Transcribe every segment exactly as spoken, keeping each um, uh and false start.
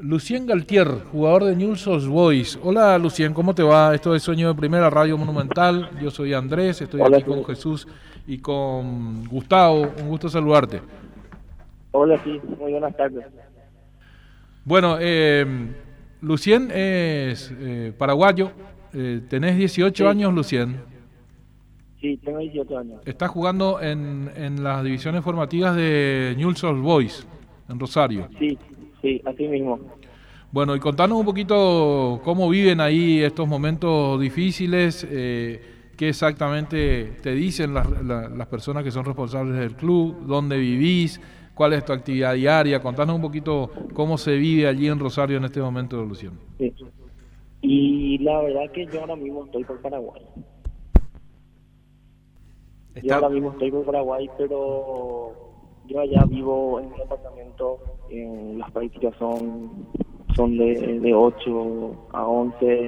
Lucien Galtier, jugador de Newell's Old Boys. Hola Lucien, ¿cómo te va? Esto es Sueño de Primera, Radio Monumental. Yo soy Andrés, estoy Hola, aquí con Jesús y con Gustavo. Un gusto saludarte. Hola, sí, muy buenas tardes. Bueno, eh, Lucien es eh, paraguayo. Eh, tenés dieciocho Sí. años, Lucien. Sí, tengo dieciocho años. Estás jugando en, en las divisiones formativas de Newell's Old Boys, en Rosario. Sí, sí, así mismo. Bueno, y contanos un poquito cómo viven ahí estos momentos difíciles, eh, qué exactamente te dicen las, la, las personas que son responsables del club, dónde vivís, cuál es tu actividad diaria. Contanos un poquito cómo se vive allí en Rosario en este momento, Luciano. Sí. Y la verdad que yo ahora mismo estoy por Paraguay. Está... Yo ahora mismo estoy por Paraguay, pero yo allá vivo en un apartamento, en las prácticas son, son de, de ocho a once.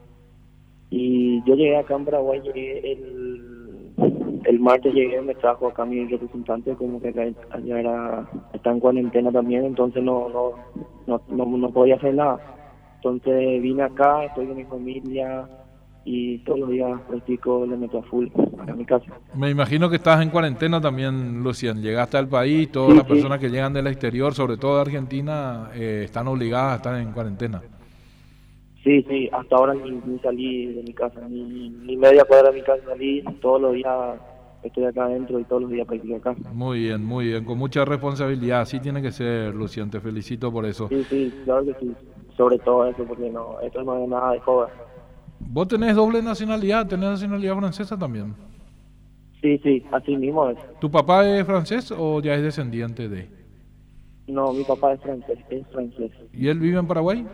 Y yo llegué acá en Paraguay, llegué el, el martes llegué, me trajo acá mi representante, como que acá, allá era, está en cuarentena también, entonces no, no, no, no, no podía hacer nada. Entonces vine acá, estoy con mi familia y todos los días practico, le meto a full a mi casa. Me imagino que estás en cuarentena también, Lucian. Llegaste al país, todas Sí, las sí. personas que llegan del exterior, sobre todo de Argentina, eh, están obligadas a estar en cuarentena. Sí, sí, hasta ahora ni, ni salí de mi casa, ni, ni media cuadra de mi casa salí, todos los días estoy acá adentro y todos los días practico acá. Muy bien, muy bien, con mucha responsabilidad, así tiene que ser, Lucian, te felicito por eso. Sí, sí, claro que sí, sobre todo eso, porque no, esto no es nada de joda. ¿Vos tenés doble nacionalidad, tenés nacionalidad francesa también? Sí, sí, así mismo es. ¿Tu papá es francés o ya es descendiente de? No, mi papá es francés, es francés. ¿Y él vive en Paraguay?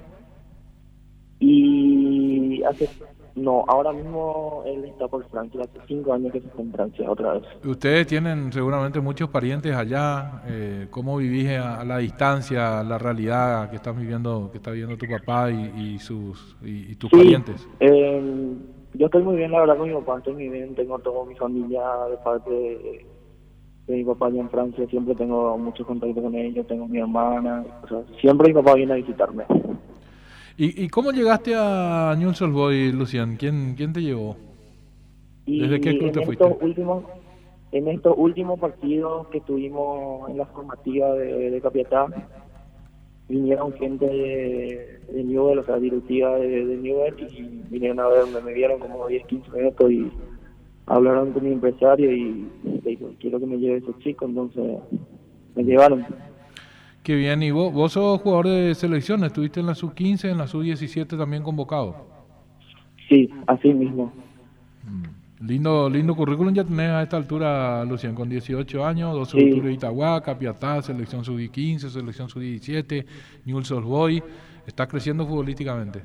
Y hace, no, ahora mismo él está por Francia, hace cinco años que se está en Francia otra vez. Ustedes tienen seguramente muchos parientes allá. Eh, ¿Cómo vivís a, a la distancia, la realidad que estás viviendo, que está viviendo tu papá y, y sus y, y tus Sí, parientes? Eh, yo estoy muy bien, la verdad, con mi papá, estoy muy bien, tengo toda mi familia de parte de, de mi papá allá en Francia, siempre tengo mucho contacto con ellos, tengo mi hermana, o sea, siempre mi papá viene a visitarme. ¿Y, y cómo llegaste a Newell's Old Boys, Lucian? ¿Quién, quién te llevó? Y ¿Desde qué club te en fuiste? estos últimos, en estos últimos partidos que tuvimos en la formativa de, de Capiatá, vinieron gente de, de Newell, o sea, directiva de, de Newell, y vinieron a verme, me vieron como diez, quince minutos y hablaron con mi empresario y le dijo, quiero que me lleve ese chico, entonces me llevaron. Qué bien, y vos, vos sos jugador de selección, estuviste en la sub quince, en la sub diecisiete también convocado. Sí, así mismo. Mm. Lindo, lindo currículum ya tenés a esta altura, Lucian, con dieciocho años, doce de Sí. octubre de Itagua, Capiatá, selección sub quince, selección sub diecisiete, Newell's Old Boys, estás creciendo futbolísticamente.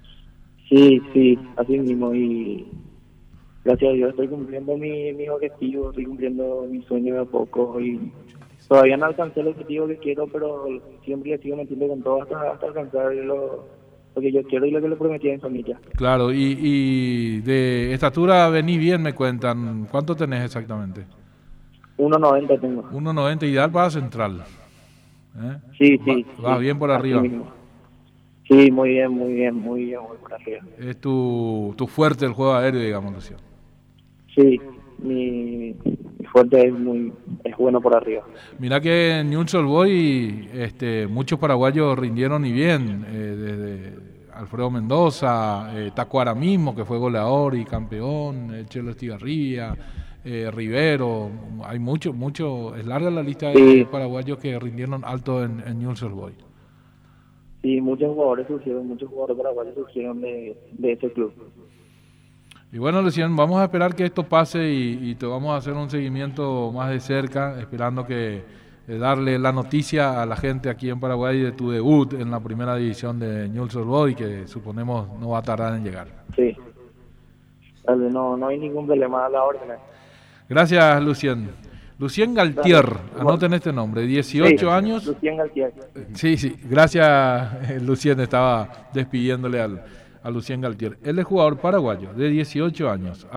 Sí, sí, así mismo, y gracias a Dios estoy cumpliendo mi, mis objetivos, estoy cumpliendo mi sueño de a poco y todavía no alcancé el objetivo que quiero, pero siempre le sigo metiendo con todo hasta, hasta alcanzar lo, lo que yo quiero y lo que le prometí a mi familia. Claro, y, y de estatura venís bien, me cuentan. ¿Cuánto tenés exactamente? uno noventa tengo. uno noventa, ideal para central. ¿Eh? Sí, sí. Va, va sí, bien por así arriba. mismo. Sí, muy bien, muy bien, muy bien, muy por arriba. Es tu, tu fuerte el juego aéreo, digamos, Luciano. Sí, mi, mi fuerte es muy es bueno por arriba. Mirá que en Newell's Old Boys este, muchos paraguayos rindieron y bien, eh, desde Alfredo Mendoza, eh, Tacuara mismo, que fue goleador y campeón, el Chelo Estigarribia, eh, Rivero, hay mucho, mucho, es larga la lista de Sí. paraguayos que rindieron alto en, en Newell's Old Boys. Sí, muchos jugadores surgieron, muchos jugadores paraguayos surgieron de, de ese club. Y bueno, Luciano, vamos a esperar que esto pase y, y te vamos a hacer un seguimiento más de cerca, esperando que eh, darle la noticia a la gente aquí en Paraguay de tu debut en la primera división de Newell's Old Boys, que suponemos no va a tardar en llegar. Sí, Dale, no, no hay ningún problema a la orden. Gracias, Lucien. Lucien Galtier, Dale. anoten este nombre, dieciocho Sí, años. Lucien Galtier. Sí, sí, gracias, Lucien, estaba despidiéndole al, a Lucien Galtier. Él es jugador paraguayo de dieciocho años.